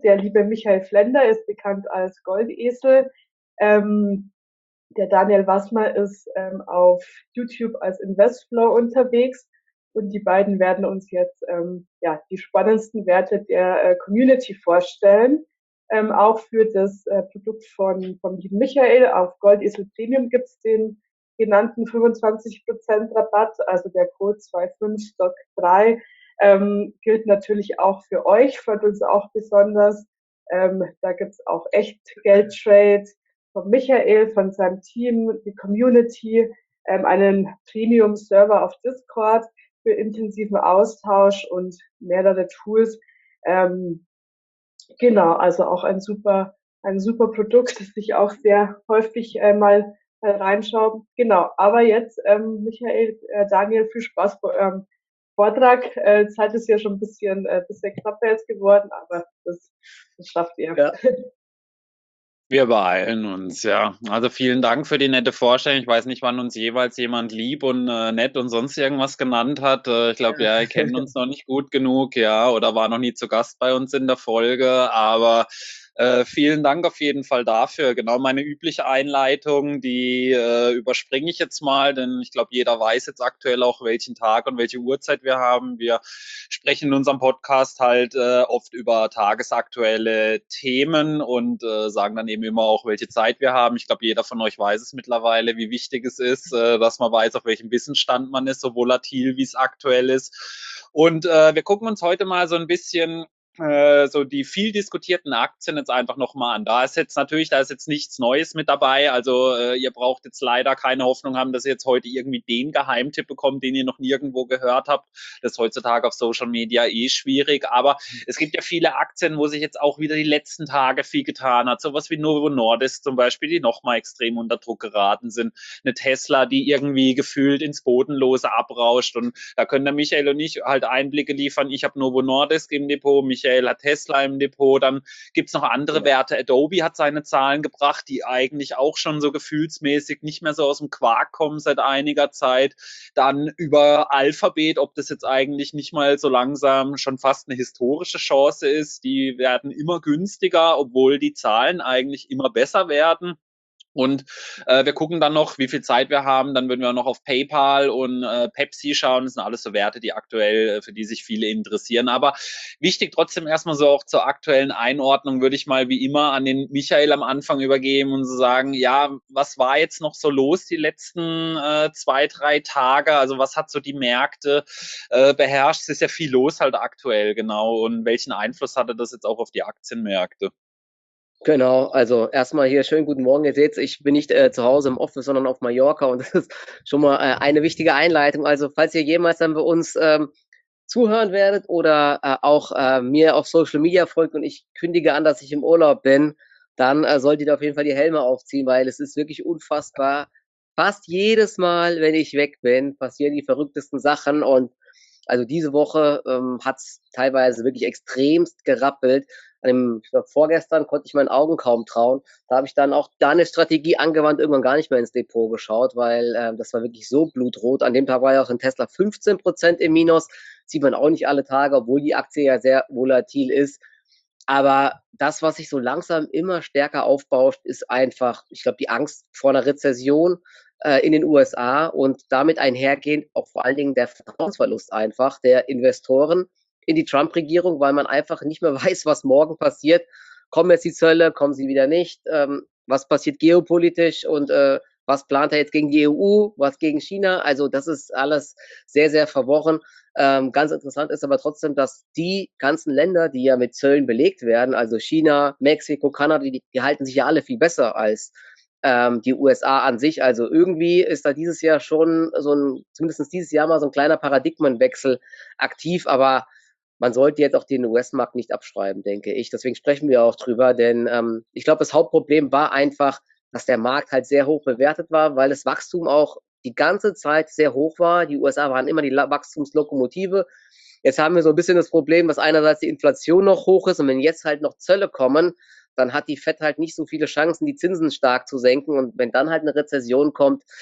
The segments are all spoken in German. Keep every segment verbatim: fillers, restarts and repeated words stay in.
Der liebe Michael Flender ist bekannt als Goldesel. Ähm, der Daniel Wassmer ist ähm, auf YouTube als Investflow unterwegs und die beiden werden uns jetzt ähm, ja, die spannendsten Werte der äh, Community vorstellen. Ähm, auch für das äh, Produkt von, vom lieben Michael auf Goldesel Premium gibt's den genannten fünfundzwanzig Prozent Rabatt, also der Code zwei fünf Stock drei ähm, gilt natürlich auch für euch, freut uns auch besonders. Ähm, da gibt's auch echt Geldtrade von Michael, von seinem Team, die Community, ähm, einen Premium-Server auf Discord für intensiven Austausch und mehrere Tools. Ähm, genau, also auch ein super, ein super Produkt, das ich auch sehr häufig äh, mal äh, reinschaue. Genau, aber jetzt, ähm, Michael, äh, Daniel, viel Spaß bei eurem Vortrag. Äh, Zeit ist ja schon ein bisschen, äh, bisschen knapper jetzt geworden, aber das, das schafft ihr. Ja. Wir beeilen uns, ja. Also vielen Dank für die nette Vorstellung. Ich weiß nicht, wann uns jeweils jemand lieb und äh, nett und sonst irgendwas genannt hat. Äh, ich glaube, ja, ihr kennt uns noch nicht gut genug, ja, oder war noch nie zu Gast bei uns in der Folge. Aber äh, vielen Dank auf jeden Fall dafür. Genau meine übliche Einleitung, die äh, überspringe ich jetzt mal, denn ich glaube, jeder weiß jetzt aktuell auch, welchen Tag und welche Uhrzeit wir haben. Wir sprechen in unserem Podcast halt äh, oft über tagesaktuelle Themen und äh, sagen dann eben immer auch, welche Zeit wir haben. Ich glaube, jeder von euch weiß es mittlerweile, wie wichtig es ist, äh, dass man weiß, auf welchem Wissensstand man ist, so volatil, wie es aktuell ist. Und äh, wir gucken uns heute mal so ein bisschen äh, so die viel diskutierten Aktien jetzt einfach nochmal an. Da ist jetzt natürlich, da ist jetzt nichts Neues mit dabei. Also äh, ihr braucht jetzt leider keine Hoffnung haben, dass ihr jetzt heute irgendwie den Geheimtipp bekommt, den ihr noch nirgendwo gehört habt. Das ist heutzutage auf Social Media eh schwierig. Aber es gibt ja viele Aktien, wo sich jetzt auch wieder die letzten Tage viel getan hat. Sowas wie Novo Nordisk zum Beispiel, die nochmal extrem unter Druck geraten sind. Eine Tesla, die irgendwie gefühlt ins Bodenlose abrauscht. Und da können der Michael und ich halt Einblicke liefern. Ich habe Novo Nordisk im Depot, Michael hat Tesla im Depot. Dann gibt es noch andere Ja. Werte. Adobe hat seine Zahlen gebracht, die eigentlich auch schon so gefühlsmäßig nicht mehr so aus dem Quark kommen seit einiger Zeit. Dann über Alphabet, ob das jetzt eigentlich nicht mal so langsam schon fast eine historische Chance ist. Die werden immer günstiger, obwohl die Zahlen eigentlich immer besser werden. Und äh, wir gucken dann noch, wie viel Zeit wir haben. Dann würden wir noch auf PayPal und äh, Pepsi schauen. Das sind alles so Werte, die aktuell, äh, für die sich viele interessieren. Aber wichtig trotzdem erstmal so auch zur aktuellen Einordnung würde ich mal wie immer an den Michael am Anfang übergeben und so sagen, ja, was war jetzt noch so los die letzten äh, zwei, drei Tage? Also was hat so die Märkte äh, beherrscht? Es ist ja viel los halt aktuell, genau. Und welchen Einfluss hatte das jetzt auch auf die Aktienmärkte? Genau, also erstmal hier schönen guten Morgen. Ihr seht, ich bin nicht äh, zu Hause im Office, sondern auf Mallorca und das ist schon mal äh, eine wichtige Einleitung. Also falls ihr jemals dann bei uns ähm, zuhören werdet oder äh, auch äh, mir auf Social Media folgt und ich kündige an, dass ich im Urlaub bin, dann äh, solltet ihr auf jeden Fall die Helme aufziehen, weil es ist wirklich unfassbar. Fast jedes Mal, wenn ich weg bin, passieren die verrücktesten Sachen und also diese Woche ähm, hat es teilweise wirklich extremst gerappelt. An dem, ich glaub, vorgestern konnte ich meinen Augen kaum trauen. Da habe ich dann auch da eine Strategie angewandt, irgendwann gar nicht mehr ins Depot geschaut, weil äh, das war wirklich so blutrot. An dem Tag war ja auch ein Tesla fünfzehn Prozent im Minus. Sieht man auch nicht alle Tage, obwohl die Aktie ja sehr volatil ist. Aber das, was sich so langsam immer stärker aufbauscht, ist einfach, ich glaube, die Angst vor einer Rezession äh, in den U S A und damit einhergehend auch vor allen Dingen der Vertrauensverlust einfach der Investoren in die Trump-Regierung, weil man einfach nicht mehr weiß, was morgen passiert. Kommen jetzt die Zölle, kommen sie wieder nicht? Ähm, was passiert geopolitisch und äh, was plant er jetzt gegen die E U, was gegen China? Also das ist alles sehr, sehr verworren. Ähm, ganz interessant ist aber trotzdem, dass die ganzen Länder, die ja mit Zöllen belegt werden, also China, Mexiko, Kanada, die, die halten sich ja alle viel besser als ähm, die U S A an sich. Also irgendwie ist da dieses Jahr schon so ein, zumindest dieses Jahr mal so ein kleiner Paradigmenwechsel aktiv, aber man sollte jetzt auch den U S-Markt nicht abschreiben, denke ich. Deswegen sprechen wir auch drüber, denn ähm, ich glaube, das Hauptproblem war einfach, dass der Markt halt sehr hoch bewertet war, weil das Wachstum auch die ganze Zeit sehr hoch war. Die U S A waren immer die Wachstumslokomotive. Jetzt haben wir so ein bisschen das Problem, dass einerseits die Inflation noch hoch ist und wenn jetzt halt noch Zölle kommen, dann hat die Fed halt nicht so viele Chancen, die Zinsen stark zu senken. Und wenn dann halt eine Rezession kommt,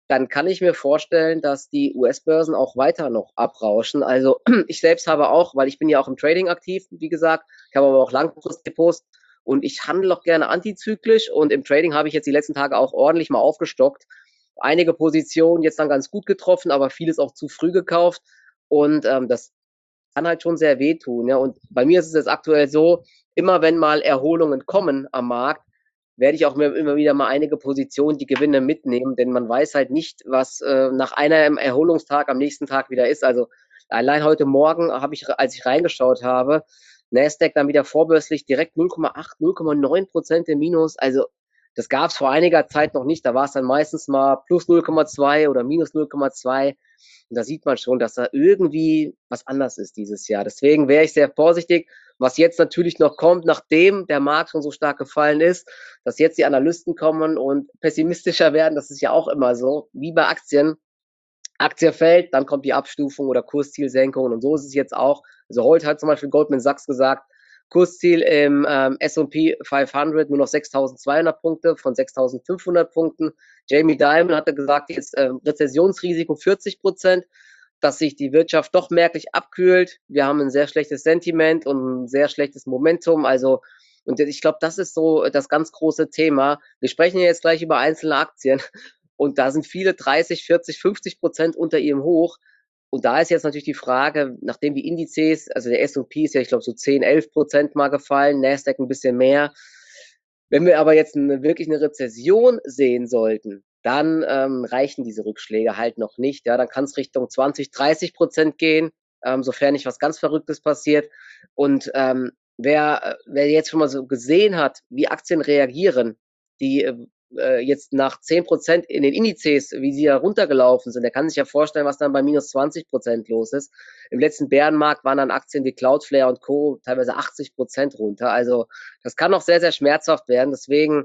dann kann ich mir vorstellen, dass die U S-Börsen auch weiter noch abrauschen. Also ich selbst habe auch, weil ich bin ja auch im Trading aktiv, wie gesagt, ich habe aber auch Langfristdepots und ich handle auch gerne antizyklisch und im Trading habe ich jetzt die letzten Tage auch ordentlich mal aufgestockt. Einige Positionen jetzt dann ganz gut getroffen, aber vieles auch zu früh gekauft und ähm, das kann halt schon sehr wehtun. Ja? Und bei mir ist es jetzt aktuell so, immer wenn mal Erholungen kommen am Markt, werde ich auch mir immer wieder mal einige Positionen, die Gewinne mitnehmen, denn man weiß halt nicht, was äh, nach einem Erholungstag am nächsten Tag wieder ist. Also allein heute Morgen habe ich, als ich reingeschaut habe, Nasdaq dann wieder vorbörslich direkt null Komma acht, null Komma neun Prozent im Minus. Also das gab es vor einiger Zeit noch nicht. Da war es dann meistens mal plus null Komma zwei oder minus null Komma zwei. Und da sieht man schon, dass da irgendwie was anders ist dieses Jahr. Deswegen wäre ich sehr vorsichtig. Was jetzt natürlich noch kommt, nachdem der Markt schon so stark gefallen ist, dass jetzt die Analysten kommen und pessimistischer werden, das ist ja auch immer so, wie bei Aktien. Aktie fällt, dann kommt die Abstufung oder Kurszielsenkung und so ist es jetzt auch. Also heute hat zum Beispiel Goldman Sachs gesagt, Kursziel im ähm, S und P fünfhundert nur noch sechstausendzweihundert Punkte von sechstausendfünfhundert Punkten. Jamie Dimon hatte gesagt, jetzt äh, Rezessionsrisiko vierzig Prozent, dass sich die Wirtschaft doch merklich abkühlt. Wir haben ein sehr schlechtes Sentiment und ein sehr schlechtes Momentum. Also, und ich glaube, das ist so das ganz große Thema. Wir sprechen jetzt gleich über einzelne Aktien und da sind viele dreißig, vierzig, fünfzig Prozent unter ihrem Hoch. Und da ist jetzt natürlich die Frage, nachdem die Indizes, also der S und P ist ja, ich glaube, so zehn, elf Prozent mal gefallen, Nasdaq ein bisschen mehr. Wenn wir aber jetzt eine, wirklich eine Rezession sehen sollten, dann ähm, reichen diese Rückschläge halt noch nicht. Ja, dann kann es Richtung zwanzig, dreißig Prozent gehen, ähm, sofern nicht was ganz Verrücktes passiert. Und ähm, wer, wer jetzt schon mal so gesehen hat, wie Aktien reagieren, die äh, jetzt nach zehn Prozent in den Indizes, wie sie ja runtergelaufen sind, der kann sich ja vorstellen, was dann bei minus zwanzig Prozent los ist. Im letzten Bärenmarkt waren dann Aktien wie Cloudflare und Co. teilweise achtzig Prozent runter. Also das kann noch sehr, sehr schmerzhaft werden. Deswegen,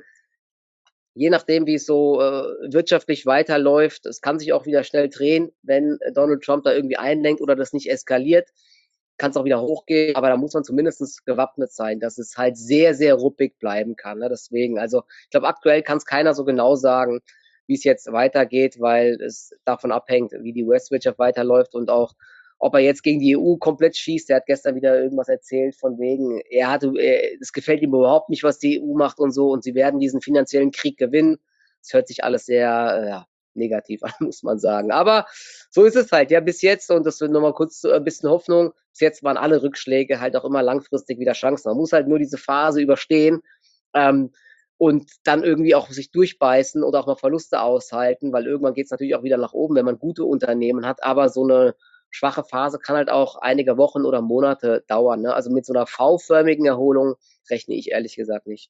je nachdem, wie es so äh, wirtschaftlich weiterläuft, es kann sich auch wieder schnell drehen, wenn Donald Trump da irgendwie einlenkt oder das nicht eskaliert, kann es auch wieder hochgehen, aber da muss man zumindest gewappnet sein, dass es halt sehr, sehr ruppig bleiben kann. Ne? Deswegen, also ich glaube, aktuell kann es keiner so genau sagen, wie es jetzt weitergeht, weil es davon abhängt, wie die U S-Wirtschaft weiterläuft und auch, ob er jetzt gegen die E U komplett schießt. Der hat gestern wieder irgendwas erzählt von wegen, er hatte, es gefällt ihm überhaupt nicht, was die E U macht und so und sie werden diesen finanziellen Krieg gewinnen. Es hört sich alles sehr, ja, negativ an, muss man sagen. Aber so ist es halt, ja, bis jetzt, und das wird nochmal kurz ein bisschen Hoffnung, bis jetzt waren alle Rückschläge halt auch immer langfristig wieder Chancen. Man muss halt nur diese Phase überstehen ähm, und dann irgendwie auch sich durchbeißen oder auch mal Verluste aushalten, weil irgendwann geht es natürlich auch wieder nach oben, wenn man gute Unternehmen hat, aber so eine schwache Phase kann halt auch einige Wochen oder Monate dauern. Ne? Also mit so einer V-förmigen Erholung rechne ich ehrlich gesagt nicht.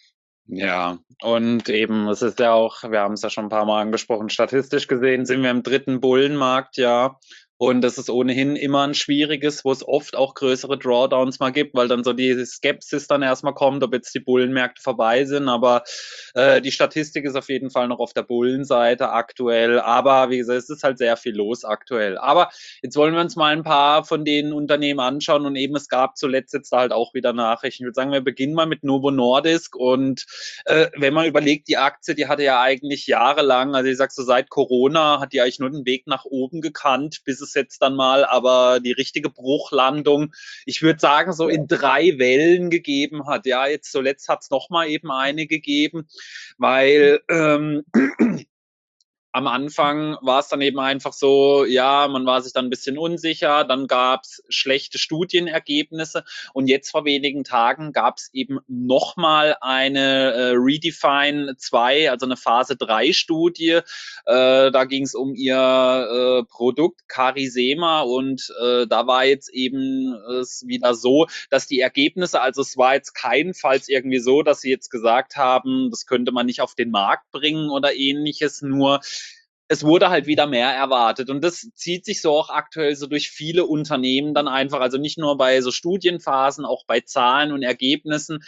Ja, und eben, es ist ja auch, wir haben es ja schon ein paar Mal angesprochen, statistisch gesehen sind wir im dritten Bullenmarkt, ja. Und das ist ohnehin immer ein schwieriges, wo es oft auch größere Drawdowns mal gibt, weil dann so die Skepsis dann erstmal kommt, ob jetzt die Bullenmärkte vorbei sind. Aber äh, die Statistik ist auf jeden Fall noch auf der Bullenseite aktuell. Aber wie gesagt, es ist halt sehr viel los aktuell. Aber jetzt wollen wir uns mal ein paar von den Unternehmen anschauen. Und eben, es gab zuletzt jetzt da halt auch wieder Nachrichten. Ich würde sagen, wir beginnen mal mit Novo Nordisk. Und äh, wenn man überlegt, die Aktie, die hatte ja eigentlich jahrelang, also ich sag so seit Corona, hat die eigentlich nur den Weg nach oben gekannt, bis es jetzt dann mal aber die richtige Bruchlandung, ich würde sagen, so in drei Wellen gegeben hat. Ja, jetzt zuletzt hat es noch mal eben eine gegeben, weil ähm, am Anfang war es dann eben einfach so, ja, man war sich dann ein bisschen unsicher, dann gab es schlechte Studienergebnisse und jetzt vor wenigen Tagen gab es eben nochmal eine äh, Redefine zwei, also eine Phase drei Studie. Äh, da ging es um ihr äh, Produkt Carisema und äh, da war jetzt eben es wieder so, dass die Ergebnisse, also es war jetzt keinenfalls irgendwie so, dass sie jetzt gesagt haben, das könnte man nicht auf den Markt bringen oder ähnliches, nur es wurde halt wieder mehr erwartet und das zieht sich so auch aktuell so durch viele Unternehmen dann einfach, also nicht nur bei so Studienphasen, auch bei Zahlen und Ergebnissen.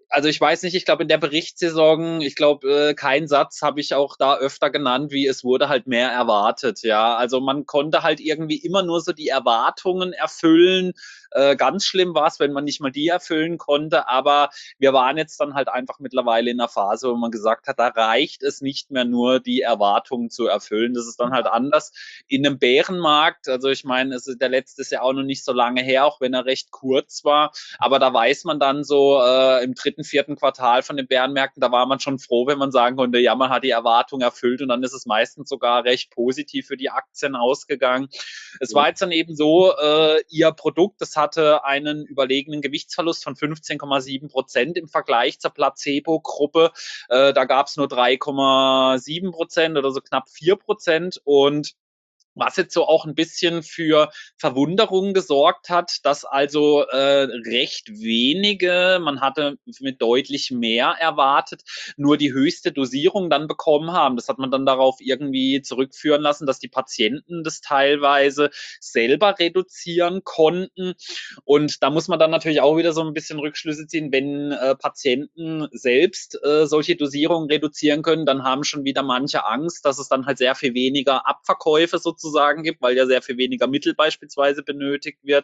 also ich weiß nicht, ich glaube in der Berichtssaison, ich glaube, äh, kein Satz habe ich auch da öfter genannt, wie es wurde halt mehr erwartet, ja. Also man konnte halt irgendwie immer nur so die Erwartungen erfüllen. Äh, ganz schlimm war es, wenn man nicht mal die erfüllen konnte, aber wir waren jetzt dann halt einfach mittlerweile in einer Phase, wo man gesagt hat, da reicht es nicht mehr nur, die Erwartungen zu erfüllen. Das ist dann halt anders in einem Bärenmarkt. Also ich meine, es ist der letzte ist ja auch noch nicht so lange her, auch wenn er recht kurz war. Aber da weiß man dann so äh, im dritten, vierten Quartal von den Bärenmärkten, da war man schon froh, wenn man sagen konnte, ja, man hat die Erwartung erfüllt und dann ist es meistens sogar recht positiv für die Aktien ausgegangen. Es war jetzt dann eben so, äh, ihr Produkt, das hatte einen überlegenen Gewichtsverlust von fünfzehn Komma sieben Prozent im Vergleich zur Placebo-Gruppe. Äh, da gab es nur drei Komma sieben Prozent oder so knapp vier Prozent und was jetzt so auch ein bisschen für Verwunderung gesorgt hat, dass also äh, recht wenige, man hatte mit deutlich mehr erwartet, nur die höchste Dosierung dann bekommen haben. Das hat man dann darauf irgendwie zurückführen lassen, dass die Patienten das teilweise selber reduzieren konnten. Und da muss man dann natürlich auch wieder so ein bisschen Rückschlüsse ziehen, wenn äh, Patienten selbst äh, solche Dosierungen reduzieren können, dann haben schon wieder manche Angst, dass es dann halt sehr viel weniger Abverkäufe sozusagen gibt, weil ja sehr viel weniger Mittel beispielsweise benötigt wird.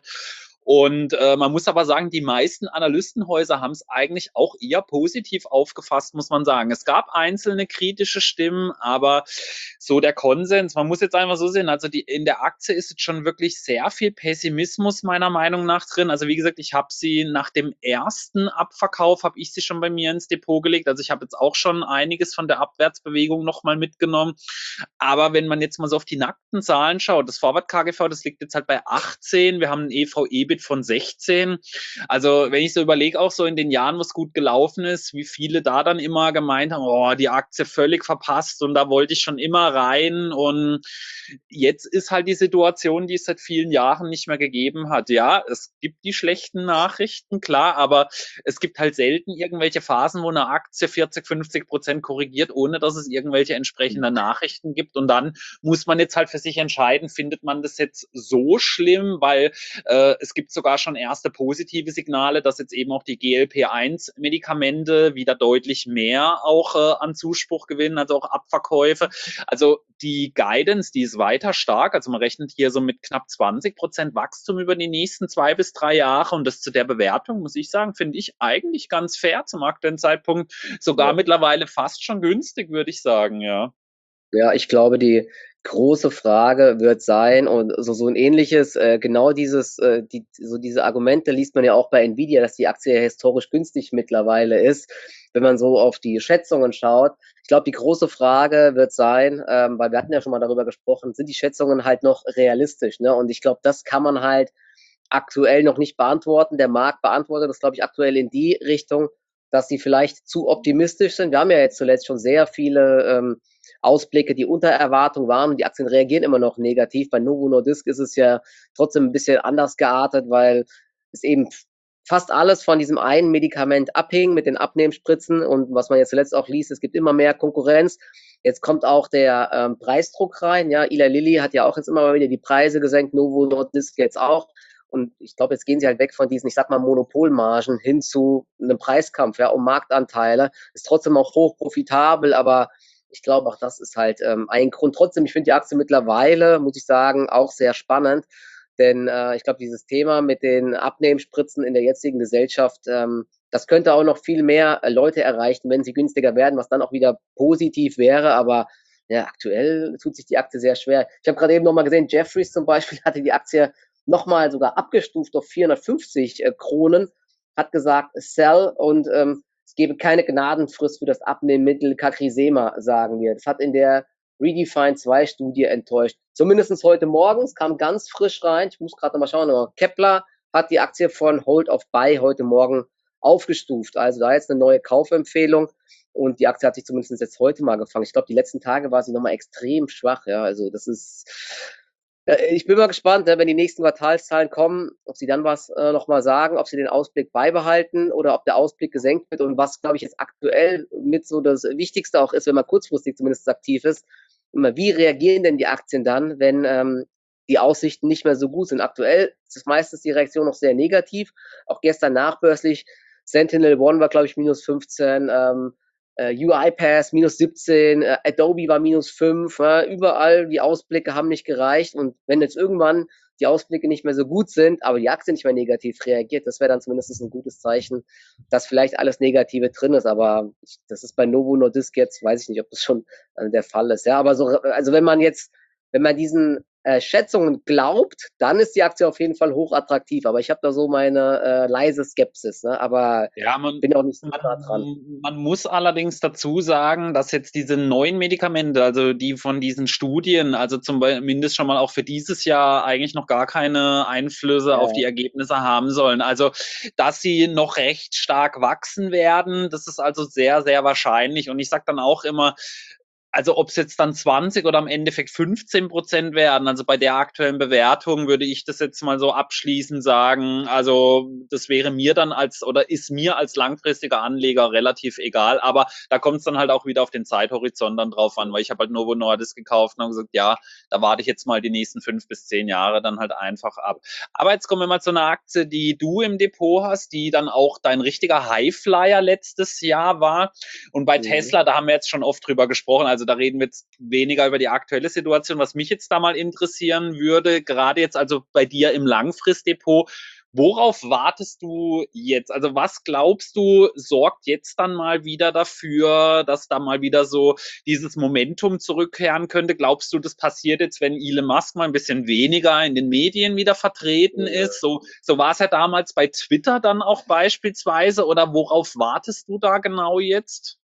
Und äh, man muss aber sagen, die meisten Analystenhäuser haben es eigentlich auch eher positiv aufgefasst, muss man sagen. Es gab einzelne kritische Stimmen, aber so der Konsens, man muss jetzt einfach so sehen, also die, in der Aktie ist jetzt schon wirklich sehr viel Pessimismus meiner Meinung nach drin. Also wie gesagt, ich habe sie nach dem ersten Abverkauf, habe ich sie schon bei mir ins Depot gelegt. Also ich habe jetzt auch schon einiges von der Abwärtsbewegung nochmal mitgenommen. Aber wenn man jetzt mal so auf die nackten Zahlen schaut, das Forward-K G V, das liegt jetzt halt bei achtzehn, wir haben ein E V-E-Bit von sechzehn. Also wenn ich so überlege, auch so in den Jahren, wo es gut gelaufen ist, wie viele da dann immer gemeint haben, oh, die Aktie völlig verpasst und da wollte ich schon immer rein und jetzt ist halt die Situation, die es seit vielen Jahren nicht mehr gegeben hat. Ja, es gibt die schlechten Nachrichten, klar, aber es gibt halt selten irgendwelche Phasen, wo eine Aktie vierzig, fünfzig Prozent korrigiert, ohne dass es irgendwelche entsprechenden Nachrichten gibt und dann muss man jetzt halt für sich entscheiden, findet man das jetzt so schlimm, weil äh, es gibt sogar schon erste positive Signale, dass jetzt eben auch die G L P eins Medikamente wieder deutlich mehr auch äh, an Zuspruch gewinnen, also auch Abverkäufe. Also die Guidance, die ist weiter stark, also man rechnet hier so mit knapp zwanzig Prozent Wachstum über die nächsten zwei bis drei Jahre und das zu der Bewertung, muss ich sagen, finde ich eigentlich ganz fair zum aktuellen Zeitpunkt, sogar ja. Mittlerweile fast schon günstig, würde ich sagen, ja. Ja, ich glaube, die große Frage wird sein und so so ein ähnliches, äh, genau dieses, äh, die, so diese Argumente liest man ja auch bei Nvidia, dass die Aktie historisch günstig mittlerweile ist, wenn man so auf die Schätzungen schaut. Ich glaube, die große Frage wird sein, ähm, weil wir hatten ja schon mal darüber gesprochen, sind die Schätzungen halt noch realistisch, ne? Und ich glaube, das kann man halt aktuell noch nicht beantworten. Der Markt beantwortet das, glaube ich, aktuell in die Richtung, dass sie vielleicht zu optimistisch sind. Wir haben ja jetzt zuletzt schon sehr viele ähm, Ausblicke, die unter Erwartung waren und die Aktien reagieren immer noch negativ. Bei Novo Nordisk ist es ja trotzdem ein bisschen anders geartet, weil es eben fast alles von diesem einen Medikament abhing mit den Abnehmspritzen und was man jetzt zuletzt auch liest, es gibt immer mehr Konkurrenz. Jetzt kommt auch der ähm, Preisdruck rein. Ja, Eli Lilly hat ja auch jetzt immer mal wieder die Preise gesenkt, Novo Nordisk jetzt auch. Und ich glaube, jetzt gehen sie halt weg von diesen, ich sag mal, Monopolmargen hin zu einem Preiskampf, ja, um Marktanteile. Ist trotzdem auch hoch profitabel, aber ich glaube, auch das ist halt ähm, ein Grund. Trotzdem, ich finde die Aktie mittlerweile, muss ich sagen, auch sehr spannend. Denn äh, ich glaube, dieses Thema mit den Abnehmspritzen in der jetzigen Gesellschaft, ähm, das könnte auch noch viel mehr äh, Leute erreichen, wenn sie günstiger werden, was dann auch wieder positiv wäre. Aber ja, aktuell tut sich die Aktie sehr schwer. Ich habe gerade eben nochmal gesehen, Jefferies zum Beispiel hatte die Aktie nochmal sogar abgestuft auf vierhundertfünfzig äh, Kronen, hat gesagt, sell und ähm, es gebe keine Gnadenfrist für das Abnehmmittel Cagrisema, sagen wir. Das hat in der Redefine zwei Studie enttäuscht. Zumindest heute morgens kam ganz frisch rein. Ich muss gerade mal schauen. Aber Kepler hat die Aktie von Hold of Buy heute Morgen aufgestuft. Also da jetzt eine neue Kaufempfehlung. Und die Aktie hat sich zumindest jetzt heute mal gefangen. Ich glaube, die letzten Tage war sie nochmal extrem schwach. Ja, also das ist... Ich bin mal gespannt, wenn die nächsten Quartalszahlen kommen, ob sie dann was äh, nochmal sagen, ob sie den Ausblick beibehalten oder ob der Ausblick gesenkt wird. Und was, glaube ich, jetzt aktuell mit so das Wichtigste auch ist, wenn man kurzfristig zumindest aktiv ist, immer, wie reagieren denn die Aktien dann, wenn ähm, die Aussichten nicht mehr so gut sind? Aktuell ist meistens die Reaktion noch sehr negativ. Auch gestern nachbörslich Sentinel One war, glaube ich, minus fünfzehn, ähm, äh, UiPath minus siebzehn, äh, Adobe war minus fünf, äh, überall die Ausblicke haben nicht gereicht und wenn jetzt irgendwann die Ausblicke nicht mehr so gut sind, aber die Aktie nicht mehr negativ reagiert, das wäre dann zumindest ein gutes Zeichen, dass vielleicht alles Negative drin ist, aber ich, das ist bei Novo Nordisk jetzt, weiß ich nicht, ob das schon äh, der Fall ist, ja, aber so, also wenn man jetzt, wenn man diesen äh, Schätzungen glaubt, dann ist die Aktie auf jeden Fall hochattraktiv, aber ich habe da so meine äh, leise Skepsis, ne? Aber ja, man, bin auch nicht so man, nah dran. man muss allerdings dazu sagen, dass jetzt diese neuen Medikamente, also die von diesen Studien, also zumindest schon mal auch für dieses Jahr eigentlich noch gar keine Einflüsse Ja. auf die Ergebnisse haben sollen. Also, dass sie noch recht stark wachsen werden, das ist also sehr, sehr wahrscheinlich. Und ich sage dann auch immer, also ob es jetzt dann zwanzig oder im Endeffekt fünfzehn Prozent werden, also bei der aktuellen Bewertung würde ich das jetzt mal so abschließend sagen, also das wäre mir dann als, oder ist mir als langfristiger Anleger relativ egal, aber da kommt es dann halt auch wieder auf den Zeithorizont dann drauf an, weil ich habe halt Novo Nordisk gekauft und habe gesagt, ja, da warte ich jetzt mal die nächsten fünf bis zehn Jahre dann halt einfach ab. Aber jetzt kommen wir mal zu einer Aktie, die du im Depot hast, die dann auch dein richtiger Highflyer letztes Jahr war. Und bei mhm. Tesla, da haben wir jetzt schon oft drüber gesprochen, also da reden wir jetzt weniger über die aktuelle Situation. Was mich jetzt da mal interessieren würde, gerade jetzt also bei dir im Langfristdepot, worauf wartest du jetzt? Also was glaubst du, sorgt jetzt dann mal wieder dafür, dass da mal wieder so dieses Momentum zurückkehren könnte? Glaubst du, das passiert jetzt, wenn Elon Musk mal ein bisschen weniger in den Medien wieder vertreten ist? So, so war es ja damals bei Twitter dann auch beispielsweise. Oder worauf wartest du da genau jetzt?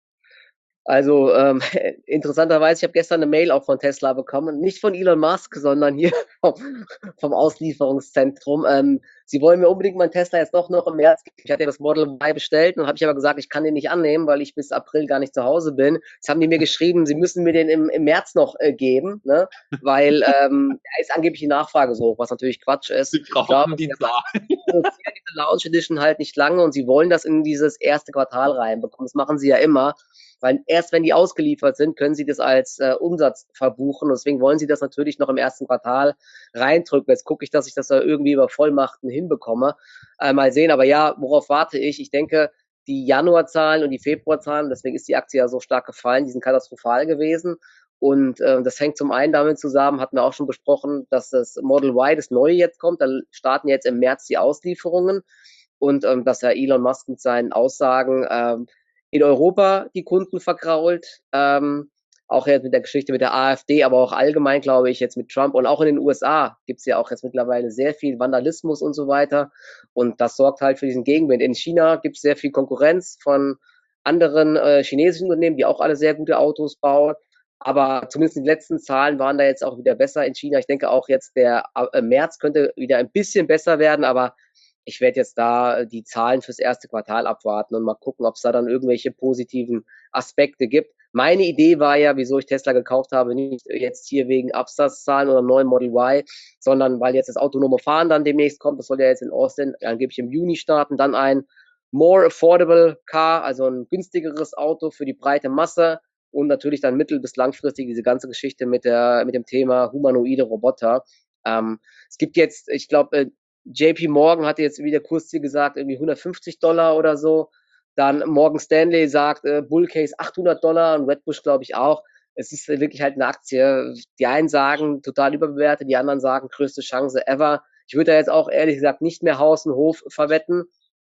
Also ähm, interessanterweise, ich habe gestern eine Mail auch von Tesla bekommen, nicht von Elon Musk, sondern hier vom, vom Auslieferungszentrum. Ähm, sie wollen mir unbedingt meinen Tesla jetzt doch noch im März. Ich hatte ja das Model Y bestellt und habe ich aber gesagt, ich kann den nicht annehmen, weil ich bis April gar nicht zu Hause bin. Jetzt haben die mir geschrieben, sie müssen mir den im, im März noch äh, geben, ne? Weil ähm, da ist angeblich die Nachfrage so hoch, was natürlich Quatsch ist. Sie brauchen die Zahlen. Diese Launch Edition halt nicht lange und sie wollen das in dieses erste Quartal reinbekommen. Das machen sie ja immer. Weil erst wenn die ausgeliefert sind, können sie das als äh, Umsatz verbuchen. Und deswegen wollen sie das natürlich noch im ersten Quartal reindrücken. Jetzt gucke ich, dass ich das da irgendwie über Vollmachten hinbekomme. Äh, mal sehen. Aber ja, worauf warte ich? Ich denke, die Januarzahlen und die Februarzahlen, deswegen ist die Aktie ja so stark gefallen, die sind katastrophal gewesen. Und äh, das hängt zum einen damit zusammen, hatten wir auch schon besprochen, dass das Model Y, das neue jetzt kommt. Da starten jetzt im März die Auslieferungen. Und ähm, dass ja Elon Musk mit seinen Aussagen ähm, in Europa die Kunden vergrault, ähm, auch jetzt mit der Geschichte mit der AfD, aber auch allgemein, glaube ich, jetzt mit Trump und auch in den U S A gibt es ja auch jetzt mittlerweile sehr viel Vandalismus und so weiter und das sorgt halt für diesen Gegenwind. In China gibt es sehr viel Konkurrenz von anderen äh, chinesischen Unternehmen, die auch alle sehr gute Autos bauen, aber zumindest die letzten Zahlen waren da jetzt auch wieder besser in China. Ich denke auch jetzt der äh, März könnte wieder ein bisschen besser werden, aber ich werde jetzt da die Zahlen fürs erste Quartal abwarten und mal gucken, ob es da dann irgendwelche positiven Aspekte gibt. Meine Idee war ja, wieso ich Tesla gekauft habe, nicht jetzt hier wegen Absatzzahlen oder neuen Model Y, sondern weil jetzt das autonome Fahren dann demnächst kommt. Das soll ja jetzt in Austin angeblich im Juni starten. Dann ein more affordable Car, also ein günstigeres Auto für die breite Masse und natürlich dann mittel- bis langfristig diese ganze Geschichte mit der mit dem Thema humanoide Roboter. Ähm, es gibt jetzt, ich glaube, J P Morgan hatte jetzt wieder Kursziel gesagt, irgendwie hundertfünfzig Dollar oder so. Dann Morgan Stanley sagt, äh, Bullcase achthundert Dollar und Wedbush glaube ich auch. Es ist wirklich halt eine Aktie. Die einen sagen, total überbewertet, die anderen sagen, größte Chance ever. Ich würde da jetzt auch ehrlich gesagt nicht mehr Haus und Hof verwetten.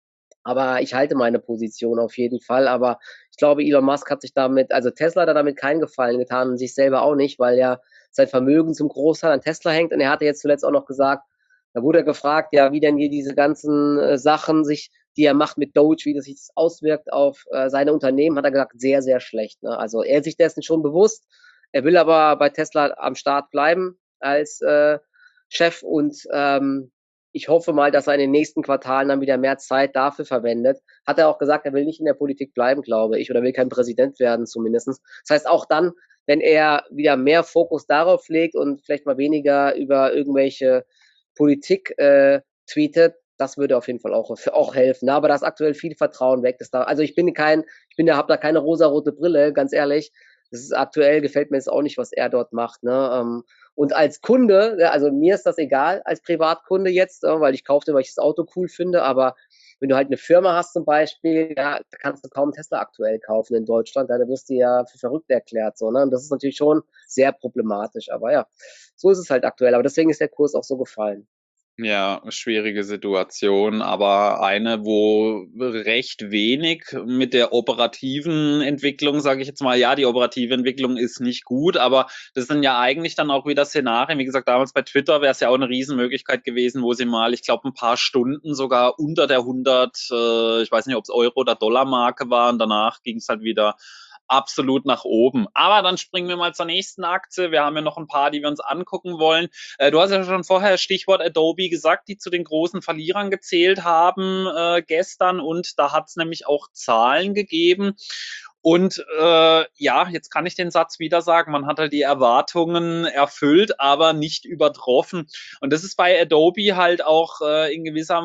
Aber ich halte meine Position auf jeden Fall. Aber ich glaube, Elon Musk hat sich damit, also Tesla hat damit keinen Gefallen getan und sich selber auch nicht, weil ja sein Vermögen zum Großteil an Tesla hängt. Und er hatte jetzt zuletzt auch noch gesagt, da wurde er gefragt, ja, wie denn hier diese ganzen äh, Sachen sich, die er macht mit Doge, wie das sich das auswirkt auf äh, seine Unternehmen, hat er gesagt, sehr, sehr schlecht. Ne? Also er ist sich dessen schon bewusst. Er will aber bei Tesla am Start bleiben als äh, Chef und ähm, ich hoffe mal, dass er in den nächsten Quartalen dann wieder mehr Zeit dafür verwendet. Hat er auch gesagt, er will nicht in der Politik bleiben, glaube ich, oder will kein Präsident werden zumindest. Das heißt, auch dann, wenn er wieder mehr Fokus darauf legt und vielleicht mal weniger über irgendwelche Politik äh, tweetet, das würde auf jeden Fall auch, auch helfen. Aber da ist aktuell viel Vertrauen weg. Das da, also ich bin kein, ich bin da, habe da keine rosarote Brille, ganz ehrlich. Das ist aktuell, gefällt mir jetzt auch nicht, was er dort macht. Ne? Ähm, und als Kunde, also mir ist das egal, als Privatkunde jetzt, weil ich kaufte, weil ich das Auto cool finde, aber wenn du halt eine Firma hast zum Beispiel, ja, da kannst du kaum Tesla aktuell kaufen in Deutschland, da wirst du ja für verrückt erklärt, so, ne? Und das ist natürlich schon sehr problematisch, aber ja, so ist es halt aktuell, aber deswegen ist der Kurs auch so gefallen. Ja, schwierige Situation, aber eine, wo recht wenig mit der operativen Entwicklung, sage ich jetzt mal, ja, die operative Entwicklung ist nicht gut, aber das sind ja eigentlich dann auch wieder Szenarien. Wie gesagt, damals bei Twitter wäre es ja auch eine Riesenmöglichkeit gewesen, wo sie mal, ich glaube, ein paar Stunden sogar unter der hundert, äh, ich weiß nicht, ob es Euro- oder Dollar-Marke war, und danach ging es halt wieder absolut nach oben. Aber dann springen wir mal zur nächsten Aktie. Wir haben ja noch ein paar, die wir uns angucken wollen. Äh, du hast ja schon vorher Stichwort Adobe gesagt, die zu den großen Verlierern gezählt haben äh, gestern, und da hat es nämlich auch Zahlen gegeben. Und äh, ja, jetzt kann ich den Satz wieder sagen, man hat halt die Erwartungen erfüllt, aber nicht übertroffen. Und das ist bei Adobe halt auch äh, in gewisser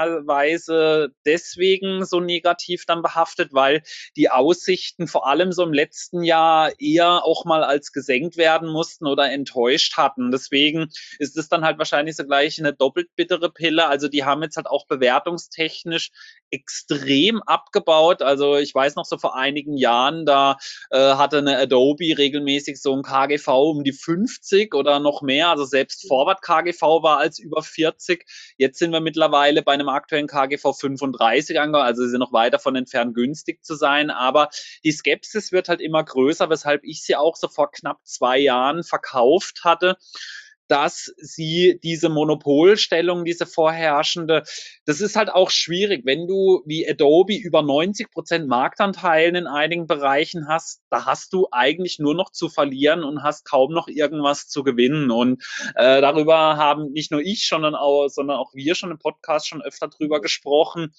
Weise deswegen so negativ dann behaftet, weil die Aussichten vor allem so im letzten Jahr eher auch mal als gesenkt werden mussten oder enttäuscht hatten. Deswegen ist es dann halt wahrscheinlich so gleich eine doppelt bittere Pille. Also die haben jetzt halt auch bewertungstechnisch extrem abgebaut. Also ich weiß noch so vor einigen Jahren, da äh, hatte eine Adobe regelmäßig so ein K G V um die fünfzig oder noch mehr. Also selbst Forward K G V war als über vierzig. Jetzt sind wir mittlerweile bei einem aktuellen K G V fünfunddreißig angekommen. Also sie sind noch weit davon entfernt, günstig zu sein. Aber die Skepsis wird halt immer größer, weshalb ich sie auch so vor knapp zwei Jahren verkauft hatte, dass sie diese Monopolstellung, diese vorherrschende, das ist halt auch schwierig, wenn du wie Adobe über neunzig Prozent Marktanteilen in einigen Bereichen hast, da hast du eigentlich nur noch zu verlieren und hast kaum noch irgendwas zu gewinnen. Und äh, darüber haben nicht nur ich, sondern auch, sondern auch wir schon im Podcast schon öfter drüber gesprochen.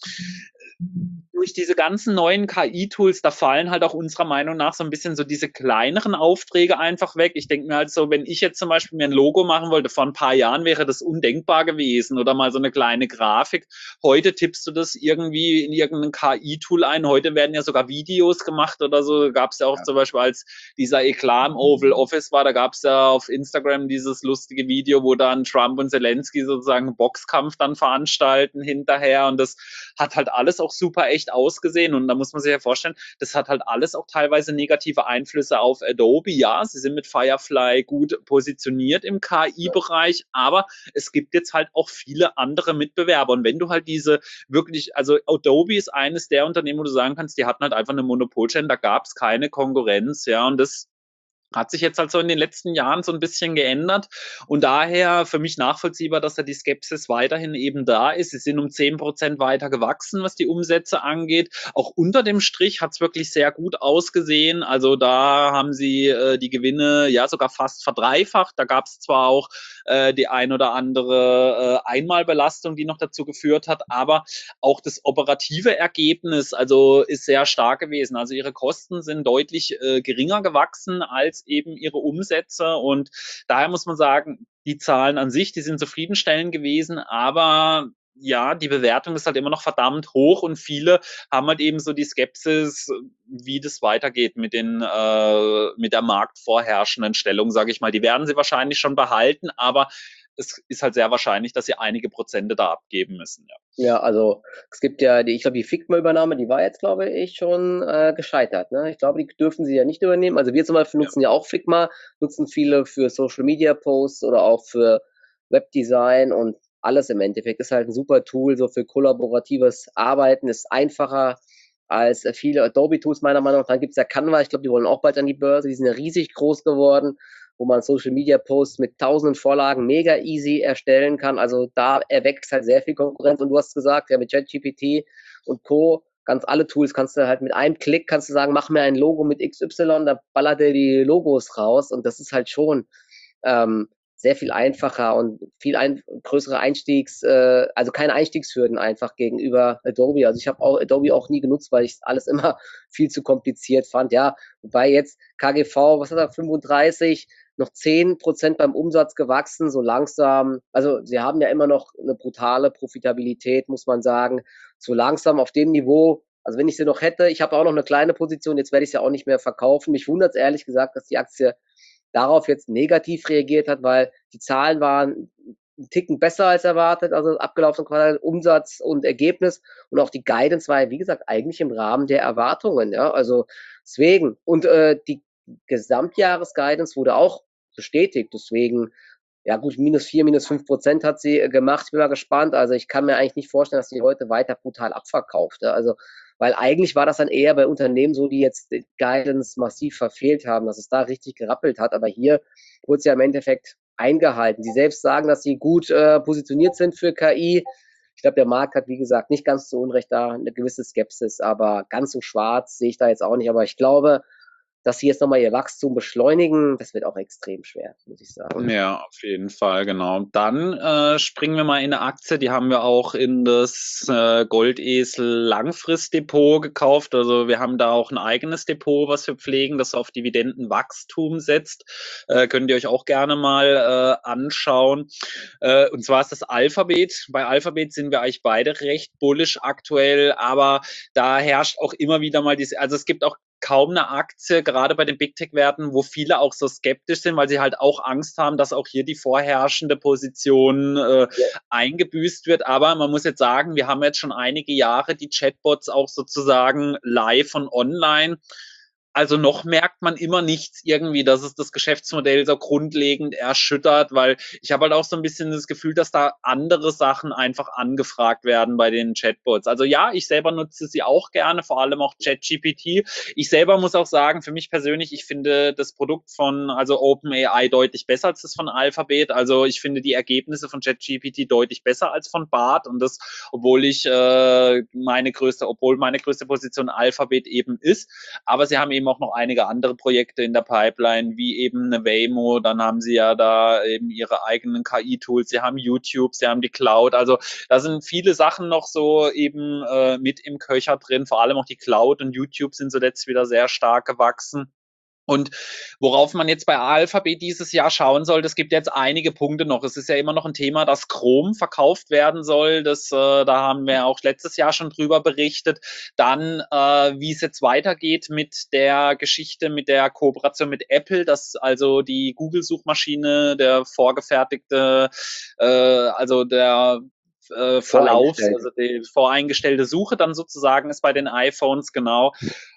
Durch diese ganzen neuen K I-Tools, da fallen halt auch unserer Meinung nach so ein bisschen so diese kleineren Aufträge einfach weg. Ich denke mir halt so, wenn ich jetzt zum Beispiel mir ein Logo machen wollte, vor ein paar Jahren wäre das undenkbar gewesen, oder mal so eine kleine Grafik. Heute tippst du das irgendwie in irgendein K I-Tool ein. Heute werden ja sogar Videos gemacht oder so. Gab es ja auch ja. Zum Beispiel, als dieser Eklat im Oval Office war, da gab es ja auf Instagram dieses lustige Video, wo dann Trump und Zelensky sozusagen einen Boxkampf dann veranstalten hinterher, und das hat halt alles auch super echt ausgesehen, und da muss man sich ja vorstellen, das hat halt alles auch teilweise negative Einflüsse auf Adobe. Ja, sie sind mit Firefly gut positioniert im K I-Bereich, aber es gibt jetzt halt auch viele andere Mitbewerber, und wenn du halt diese wirklich, also Adobe ist eines der Unternehmen, wo du sagen kannst, die hatten halt einfach eine Monopolstellung, da gab es keine Konkurrenz, ja, und das hat sich jetzt halt so in den letzten Jahren so ein bisschen geändert, und daher für mich nachvollziehbar, dass da die Skepsis weiterhin eben da ist. Sie sind um zehn Prozent weiter gewachsen, was die Umsätze angeht. Auch unter dem Strich hat es wirklich sehr gut ausgesehen. Also da haben sie äh, die Gewinne ja sogar fast verdreifacht. Da gab es zwar auch äh, die ein oder andere äh, Einmalbelastung, die noch dazu geführt hat, aber auch das operative Ergebnis also ist sehr stark gewesen. Also ihre Kosten sind deutlich äh, geringer gewachsen als eben ihre Umsätze, und daher muss man sagen, die Zahlen an sich, die sind zufriedenstellend gewesen, aber ja, die Bewertung ist halt immer noch verdammt hoch, und viele haben halt eben so die Skepsis, wie das weitergeht mit den äh, mit der marktvorherrschenden Stellung, sage ich mal. Die werden sie wahrscheinlich schon behalten, aber es ist halt sehr wahrscheinlich, dass sie einige Prozente da abgeben müssen. Ja, ja, also es gibt ja, die, ich glaube, die Figma-Übernahme, die war jetzt, glaube ich, schon äh, gescheitert. Ne? Ich glaube, die dürfen sie ja nicht übernehmen. Also wir zum Beispiel nutzen ja, ja auch Figma, nutzen viele für Social-Media-Posts oder auch für Webdesign und alles im Endeffekt. Ist halt ein super Tool, so für kollaboratives Arbeiten, ist einfacher als viele Adobe-Tools meiner Meinung nach. Dann gibt es ja Canva, ich glaube, die wollen auch bald an die Börse, die sind ja riesig groß geworden, wo man Social-Media-Posts mit tausenden Vorlagen mega easy erstellen kann. Also da erweckt halt sehr viel Konkurrenz. Und du hast gesagt, ja, mit ChatGPT und Co., ganz alle Tools kannst du halt mit einem Klick, kannst du sagen, mach mir ein Logo mit X Y, da ballert er die Logos raus. Und das ist halt schon ähm, sehr viel einfacher und viel ein, größere Einstiegs, äh, also keine Einstiegshürden einfach gegenüber Adobe. Also ich habe auch Adobe auch nie genutzt, weil ich alles immer viel zu kompliziert fand. Ja, wobei jetzt K G V, was hat er, fünfunddreißig, noch zehn Prozent beim Umsatz gewachsen, so langsam. Also sie haben ja immer noch eine brutale Profitabilität, muss man sagen. So langsam auf dem Niveau, also wenn ich sie noch hätte, ich habe auch noch eine kleine Position, jetzt werde ich sie auch nicht mehr verkaufen. Mich wundert es ehrlich gesagt, dass die Aktie darauf jetzt negativ reagiert hat, weil die Zahlen waren einen Ticken besser als erwartet, also abgelaufenen Quartal, Umsatz und Ergebnis. Und auch die Guidance war ja, wie gesagt, eigentlich im Rahmen der Erwartungen. Ja, also deswegen. Und äh, die Gesamtjahresguidance wurde auch bestätigt. Deswegen, ja gut, minus vier, minus fünf Prozent hat sie äh, gemacht. Ich bin mal gespannt. Also ich kann mir eigentlich nicht vorstellen, dass die heute weiter brutal abverkauft. Ja? Also, weil eigentlich war das dann eher bei Unternehmen so, die jetzt die Guidance massiv verfehlt haben, dass es da richtig gerappelt hat. Aber hier wurde es ja im Endeffekt eingehalten. Sie selbst sagen, dass sie gut äh, positioniert sind für K I. Ich glaube, der Markt hat, wie gesagt, nicht ganz zu Unrecht da eine gewisse Skepsis, aber ganz so schwarz sehe ich da jetzt auch nicht. Aber ich glaube, dass sie jetzt nochmal ihr Wachstum beschleunigen, das wird auch extrem schwer, muss ich sagen. Ja, auf jeden Fall, genau. Dann äh, springen wir mal in eine Aktie, die haben wir auch in das äh, Goldesel Langfristdepot gekauft. Also wir haben da auch ein eigenes Depot, was wir pflegen, das auf Dividendenwachstum setzt. Äh, könnt ihr euch auch gerne mal äh, anschauen. Äh, und zwar ist das Alphabet. Bei Alphabet sind wir eigentlich beide recht bullish aktuell, aber da herrscht auch immer wieder mal diese, also es gibt auch kaum eine Aktie, gerade bei den Big Tech-Werten, wo viele auch so skeptisch sind, weil sie halt auch Angst haben, dass auch hier die vorherrschende Position äh, ja. eingebüßt wird. Aber man muss jetzt sagen, wir haben jetzt schon einige Jahre die Chatbots auch sozusagen live und online. Also noch merkt man immer nichts irgendwie, dass es das Geschäftsmodell so grundlegend erschüttert, weil ich habe halt auch so ein bisschen das Gefühl, dass da andere Sachen einfach angefragt werden bei den Chatbots. Also ja, ich selber nutze sie auch gerne, vor allem auch ChatGPT. Ich selber muss auch sagen, für mich persönlich, ich finde das Produkt von also OpenAI deutlich besser als das von Alphabet. Also ich finde die Ergebnisse von ChatGPT deutlich besser als von Bard und das, obwohl ich äh, meine größte, obwohl meine größte Position Alphabet eben ist. Aber sie haben eben auch noch einige andere Projekte in der Pipeline, wie eben eine Waymo, dann haben sie ja da eben ihre eigenen K I-Tools, sie haben YouTube, sie haben die Cloud, also da sind viele Sachen noch so eben äh, mit im Köcher drin, vor allem auch die Cloud und YouTube sind zuletzt wieder sehr stark gewachsen. Und worauf man jetzt bei Alphabet dieses Jahr schauen soll, es gibt jetzt einige Punkte noch. Es ist ja immer noch ein Thema, dass Chrome verkauft werden soll. Das, äh, da haben wir auch letztes Jahr schon drüber berichtet. Dann, äh, wie es jetzt weitergeht mit der Geschichte, mit der Kooperation mit Apple, dass also die Google-Suchmaschine, der vorgefertigte, äh, also der äh, Verlauf, also die voreingestellte Suche dann sozusagen ist bei den iPhones, genau.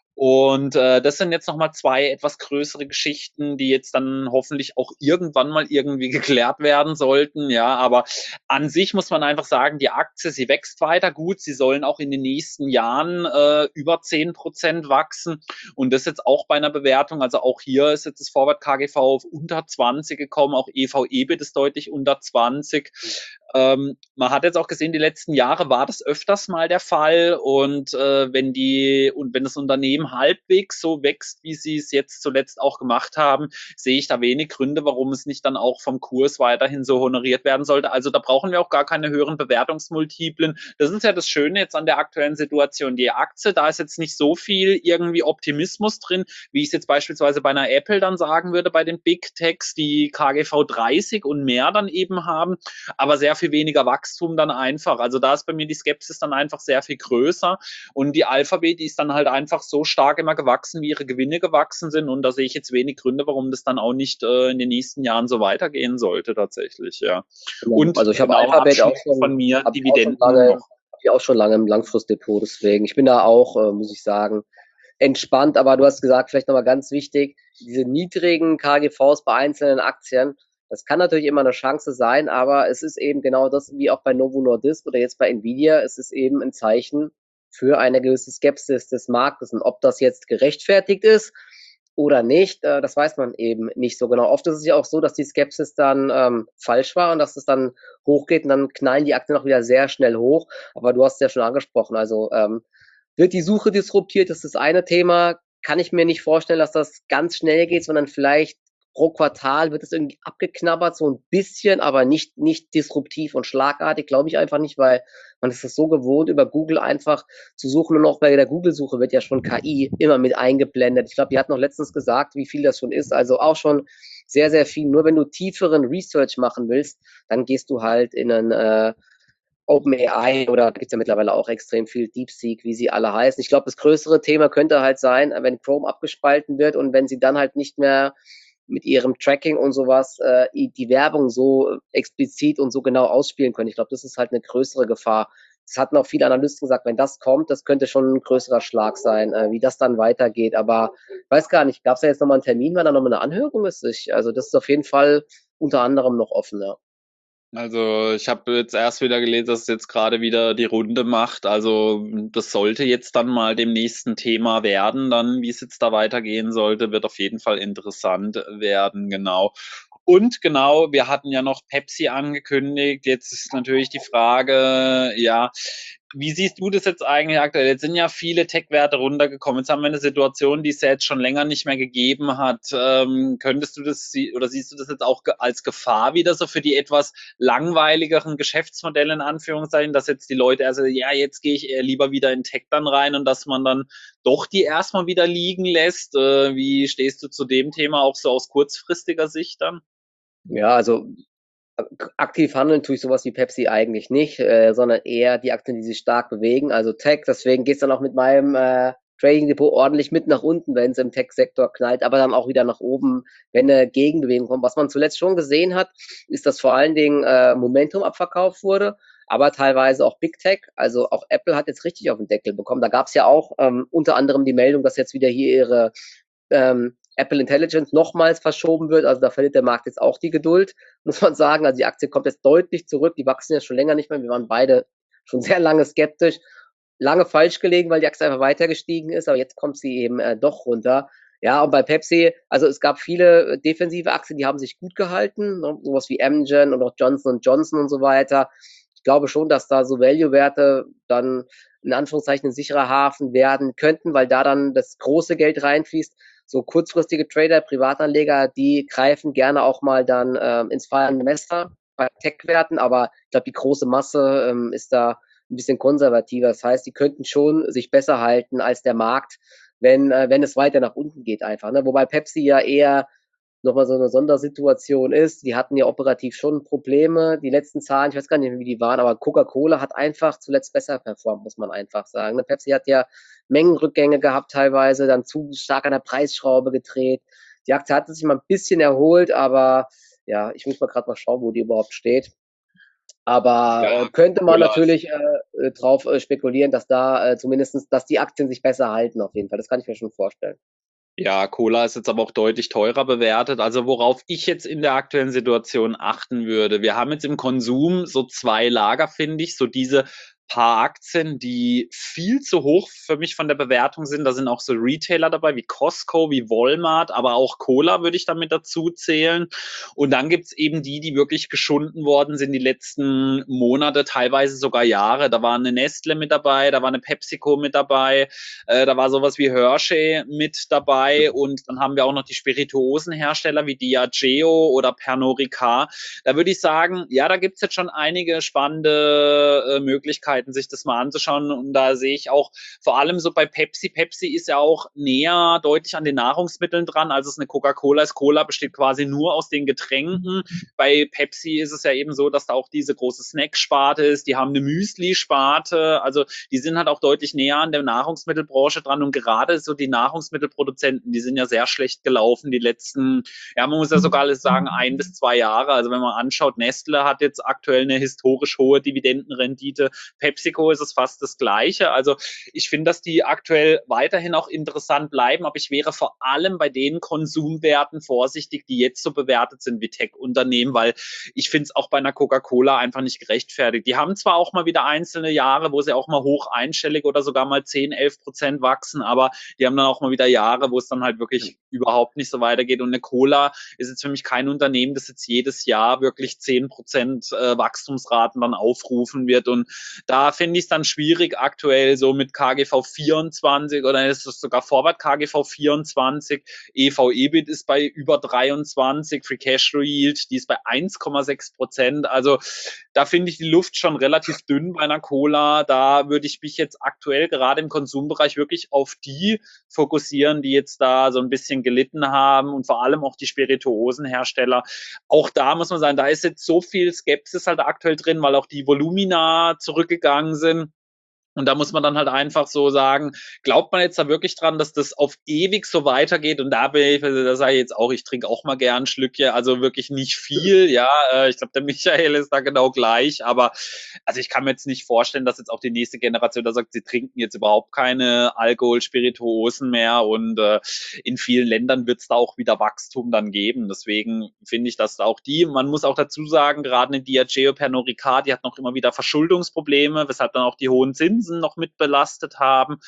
Und äh, das sind jetzt nochmal zwei etwas größere Geschichten, die jetzt dann hoffentlich auch irgendwann mal irgendwie geklärt werden sollten. Ja, aber an sich muss man einfach sagen, die Aktie, sie wächst weiter gut. Sie sollen auch in den nächsten Jahren äh, über zehn Prozent wachsen. Und das jetzt auch bei einer Bewertung. Also auch hier ist jetzt das Forward K G V auf unter zwanzig gekommen. Auch E V/E B I T ist deutlich unter zwanzig. Ähm, man hat jetzt auch gesehen, die letzten Jahre war das öfters mal der Fall. Und äh, wenn die und wenn das Unternehmen halbwegs so wächst, wie sie es jetzt zuletzt auch gemacht haben, sehe ich da wenig Gründe, warum es nicht dann auch vom Kurs weiterhin so honoriert werden sollte. Also da brauchen wir auch gar keine höheren Bewertungsmultiplen. Das ist ja das Schöne jetzt an der aktuellen Situation. Die Aktie, da ist jetzt nicht so viel irgendwie Optimismus drin, wie ich es jetzt beispielsweise bei einer Apple dann sagen würde, bei den Big Techs, die K G V dreißig und mehr dann eben haben, aber sehr viel weniger Wachstum dann einfach. Also da ist bei mir die Skepsis dann einfach sehr viel größer und die Alphabet, die ist dann halt einfach so stark immer gewachsen, wie ihre Gewinne gewachsen sind und da sehe ich jetzt wenig Gründe, warum das dann auch nicht äh, in den nächsten Jahren so weitergehen sollte tatsächlich, ja. Genau. Und also ich habe genau, Alphabet auch schon, von mir Dividenden auch lange, noch. Hab ich auch schon lange im Langfristdepot, deswegen ich bin da auch, äh, muss ich sagen, entspannt, aber du hast gesagt, vielleicht nochmal ganz wichtig, diese niedrigen K G Vs bei einzelnen Aktien, das kann natürlich immer eine Chance sein, aber es ist eben genau das, wie auch bei Novo Nordisk oder jetzt bei Nvidia, es ist eben ein Zeichen für eine gewisse Skepsis des Marktes. Und ob das jetzt gerechtfertigt ist oder nicht, äh, das weiß man eben nicht so genau. Oft ist es ja auch so, dass die Skepsis dann ähm, falsch war und dass es dann hochgeht und dann knallen die Aktien auch wieder sehr schnell hoch. Aber du hast es ja schon angesprochen, also ähm, wird die Suche disruptiert, das ist das eine Thema. Kann ich mir nicht vorstellen, dass das ganz schnell geht, sondern vielleicht pro Quartal wird es irgendwie abgeknabbert, so ein bisschen, aber nicht, nicht disruptiv und schlagartig, glaube ich einfach nicht, weil man ist es so gewohnt, über Google einfach zu suchen und auch bei der Google-Suche wird ja schon K I immer mit eingeblendet. Ich glaube, die hat noch letztens gesagt, wie viel das schon ist, also auch schon sehr, sehr viel. Nur wenn du tieferen Research machen willst, dann gehst du halt in einen äh, OpenAI oder gibt es ja mittlerweile auch extrem viel DeepSeek, wie sie alle heißen. Ich glaube, das größere Thema könnte halt sein, wenn Chrome abgespalten wird und wenn sie dann halt nicht mehr mit ihrem Tracking und sowas äh, die Werbung so explizit und so genau ausspielen können. Ich glaube, das ist halt eine größere Gefahr. Das hatten auch viele Analysten gesagt, wenn das kommt, das könnte schon ein größerer Schlag sein, äh, wie das dann weitergeht. Aber ich weiß gar nicht, gab es da jetzt nochmal einen Termin, wann da nochmal eine Anhörung ist? Ich, also das ist auf jeden Fall unter anderem noch offen, ja. Also ich habe jetzt erst wieder gelesen, dass es jetzt gerade wieder die Runde macht. Also das sollte jetzt dann mal dem nächsten Thema werden. Dann, wie es jetzt da weitergehen sollte, wird auf jeden Fall interessant werden, genau. Und genau, wir hatten ja noch Pepsi angekündigt. Jetzt ist natürlich die Frage, ja, wie siehst du das jetzt eigentlich aktuell? Jetzt sind ja viele Tech-Werte runtergekommen. Jetzt haben wir eine Situation, die es ja jetzt schon länger nicht mehr gegeben hat. Ähm, könntest du das oder siehst du das jetzt auch als Gefahr wieder so für die etwas langweiligeren Geschäftsmodelle in Anführungszeichen, dass jetzt die Leute also ja, jetzt gehe ich eher lieber wieder in Tech dann rein und dass man dann doch die erstmal wieder liegen lässt? Äh, wie stehst du zu dem Thema auch so aus kurzfristiger Sicht dann? Ja, also aktiv handeln tue ich sowas wie Pepsi eigentlich nicht, äh, sondern eher die Aktien, die sich stark bewegen, also Tech. Deswegen geht es dann auch mit meinem äh, Trading Depot ordentlich mit nach unten, wenn es im Tech-Sektor knallt, aber dann auch wieder nach oben, wenn eine Gegenbewegung kommt. Was man zuletzt schon gesehen hat, ist, dass vor allen Dingen äh, Momentum abverkauft wurde, aber teilweise auch Big Tech. Also auch Apple hat jetzt richtig auf den Deckel bekommen. Da gab es ja auch ähm, unter anderem die Meldung, dass jetzt wieder hier ihre ähm, Apple Intelligence nochmals verschoben wird. Also da verliert der Markt jetzt auch die Geduld, muss man sagen. Also die Aktie kommt jetzt deutlich zurück. Die wachsen ja schon länger nicht mehr. Wir waren beide schon sehr lange skeptisch. Lange falsch gelegen, weil die Aktie einfach weiter gestiegen ist. Aber jetzt kommt sie eben äh, doch runter. Ja, und bei Pepsi, also es gab viele defensive Aktien, die haben sich gut gehalten. Ne? Sowas wie Amgen und auch Johnson und Johnson und so weiter. Ich glaube schon, dass da so Value-Werte dann in Anführungszeichen ein sicherer Hafen werden könnten, weil da dann das große Geld reinfließt. So kurzfristige Trader, Privatanleger, die greifen gerne auch mal dann ähm, ins fallende Messer bei Tech-Werten, aber ich glaube, die große Masse ähm, ist da ein bisschen konservativer. Das heißt, die könnten schon sich besser halten als der Markt, wenn, äh, wenn es weiter nach unten geht einfach. Ne? Wobei Pepsi ja eher nochmal so eine Sondersituation ist. Die hatten ja operativ schon Probleme. Die letzten Zahlen, ich weiß gar nicht mehr, wie die waren, aber Coca-Cola hat einfach zuletzt besser performt, muss man einfach sagen. Ne? Pepsi hat ja Mengenrückgänge gehabt teilweise, dann zu stark an der Preisschraube gedreht. Die Aktie hat sich mal ein bisschen erholt, aber ja, ich muss mal gerade mal schauen, wo die überhaupt steht. Aber Ja, äh, könnte man Cola ist natürlich äh, drauf äh, spekulieren, dass da äh, zumindestens, dass die Aktien sich besser halten auf jeden Fall. Das kann ich mir schon vorstellen. Ja, Cola ist jetzt aber auch deutlich teurer bewertet. Also worauf ich jetzt in der aktuellen Situation achten würde. Wir haben jetzt im Konsum so zwei Lager, finde ich. So diese paar Aktien, die viel zu hoch für mich von der Bewertung sind. Da sind auch so Retailer dabei wie Costco, wie Walmart, aber auch Cola würde ich damit dazu zählen. Und dann gibt's eben die, die wirklich geschunden worden sind die letzten Monate, teilweise sogar Jahre. Da war eine Nestle mit dabei, da war eine PepsiCo mit dabei, äh, da war sowas wie Hershey mit dabei und dann haben wir auch noch die Spirituosenhersteller wie Diageo oder Pernod Ricard. Da würde ich sagen, ja, da gibt's jetzt schon einige spannende äh, Möglichkeiten, sich das mal anzuschauen und da sehe ich auch vor allem so bei Pepsi. Pepsi ist ja auch näher deutlich an den Nahrungsmitteln dran, als es eine Coca-Cola ist. Cola besteht quasi nur aus den Getränken. Bei Pepsi ist es ja eben so, dass da auch diese große Snack-Sparte ist. Die haben eine Müsli-Sparte. Also die sind halt auch deutlich näher an der Nahrungsmittelbranche dran und gerade so die Nahrungsmittelproduzenten, die sind ja sehr schlecht gelaufen die letzten, ja, man muss ja sogar alles sagen, ein bis zwei Jahre. Also wenn man anschaut, Nestle hat jetzt aktuell eine historisch hohe Dividendenrendite. PepsiCo ist es fast das Gleiche. Also ich finde, dass die aktuell weiterhin auch interessant bleiben, aber ich wäre vor allem bei den Konsumwerten vorsichtig, die jetzt so bewertet sind wie Tech-Unternehmen, weil ich finde es auch bei einer Coca-Cola einfach nicht gerechtfertigt. Die haben zwar auch mal wieder einzelne Jahre, wo sie auch mal hoch einstellig oder sogar mal zehn, elf Prozent wachsen, aber die haben dann auch mal wieder Jahre, wo es dann halt wirklich überhaupt nicht so weitergeht. Und eine Cola ist jetzt für mich kein Unternehmen, das jetzt jedes Jahr wirklich zehn Prozent äh, Wachstumsraten dann aufrufen wird. Und da finde ich es dann schwierig aktuell so mit K G V vierundzwanzig oder ist es sogar Forward K G V vierundzwanzig, E V-EBIT ist bei über dreiundzwanzig, Free Cashflow Yield, die ist bei eins Komma sechs Prozent. Also da finde ich die Luft schon relativ dünn bei einer Cola. Da würde ich mich jetzt aktuell gerade im Konsumbereich wirklich auf die fokussieren, die jetzt da so ein bisschen gelitten haben und vor allem auch die Spirituosenhersteller. Auch da muss man sagen, da ist jetzt so viel Skepsis halt aktuell drin, weil auch die Volumina zurückgegangen sind. Und da muss man dann halt einfach so sagen, glaubt man jetzt da wirklich dran, dass das auf ewig so weitergeht? Und da bin ich, da sage ich jetzt auch, ich trinke auch mal gern ein Schlückchen, also wirklich nicht viel, ja. Äh, ich glaube, der Michael ist da genau gleich, aber also ich kann mir jetzt nicht vorstellen, dass jetzt auch die nächste Generation da sagt, sie trinken jetzt überhaupt keine Alkohol, Spirituosen mehr und äh, in vielen Ländern wird es da auch wieder Wachstum dann geben. Deswegen finde ich, dass auch die, man muss auch dazu sagen, gerade eine Diageo Pernod Ricard, die hat noch immer wieder Verschuldungsprobleme, weshalb dann auch die hohen Zinsen noch mit belastet haben.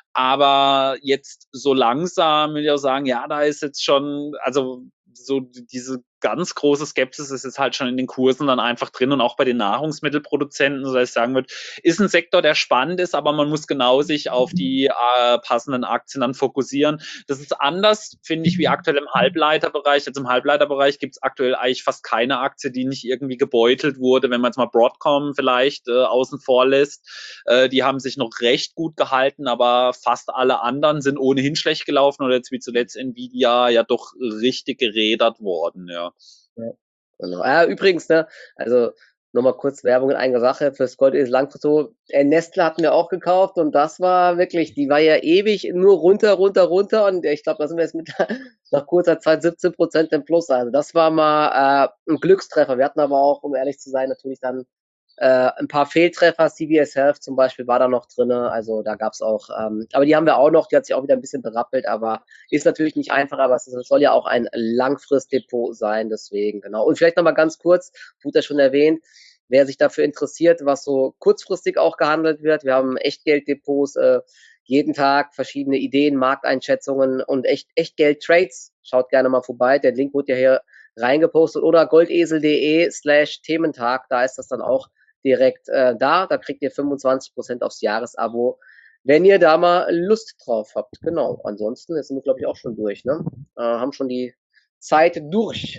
Aber jetzt so langsam will ich auch sagen, ja, da ist jetzt schon, also so diese ganz große Skepsis ist jetzt halt schon in den Kursen dann einfach drin und auch bei den Nahrungsmittelproduzenten, so dass ich sagen würde, ist ein Sektor, der spannend ist, aber man muss genau sich auf die äh, passenden Aktien dann fokussieren. Das ist anders, finde ich, wie aktuell im Halbleiterbereich. Jetzt im Halbleiterbereich gibt es aktuell eigentlich fast keine Aktie, die nicht irgendwie gebeutelt wurde, wenn man jetzt mal Broadcom vielleicht äh, außen vor lässt. Äh, die haben sich noch recht gut gehalten, aber fast alle anderen sind ohnehin schlecht gelaufen oder jetzt wie zuletzt Nvidia ja doch richtig gerädert worden, ja. Ja, genau. Ah, übrigens, ne, also nochmal kurz Werbung in eigener Sache fürs Goldesel langfristig so. Äh, Nestle hatten wir auch gekauft und das war wirklich, die war ja ewig nur runter, runter, runter und ich glaube, da sind wir jetzt mit nach kurzer Zeit siebzehn Prozent im Plus. Also das war mal äh, ein Glückstreffer. Wir hatten aber auch, um ehrlich zu sein, natürlich dann äh, ein paar Fehltreffer. C V S Health zum Beispiel war da noch drin. Also da gab es auch, ähm, aber die haben wir auch noch, die hat sich auch wieder ein bisschen berappelt, aber ist natürlich nicht einfach, aber es soll ja auch ein Langfristdepot sein, deswegen, genau. Und vielleicht nochmal ganz kurz, wurde ja schon erwähnt, wer sich dafür interessiert, was so kurzfristig auch gehandelt wird. Wir haben Echtgelddepots, äh, jeden Tag verschiedene Ideen, Markteinschätzungen und echt, Echtgeld-Trades. Schaut gerne mal vorbei. Der Link wurde ja hier reingepostet oder goldesel.de slash Thementag. Da ist das dann auch direkt äh, da. Da kriegt ihr fünfundzwanzig Prozent aufs Jahresabo, wenn ihr da mal Lust drauf habt. Genau. Ansonsten jetzt sind wir, glaube ich, auch schon durch. Ne? Äh, haben schon die Zeit durch.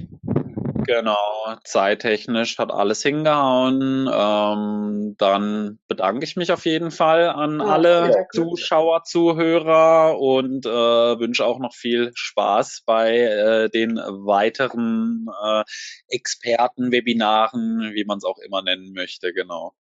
Genau, zeittechnisch hat alles hingehauen. Ähm, dann bedanke ich mich auf jeden Fall an Ja, alle sehr gut. Zuschauer, Zuhörer und äh, wünsche auch noch viel Spaß bei äh, den weiteren äh, Experten, Webinaren, wie man es auch immer nennen möchte. Genau.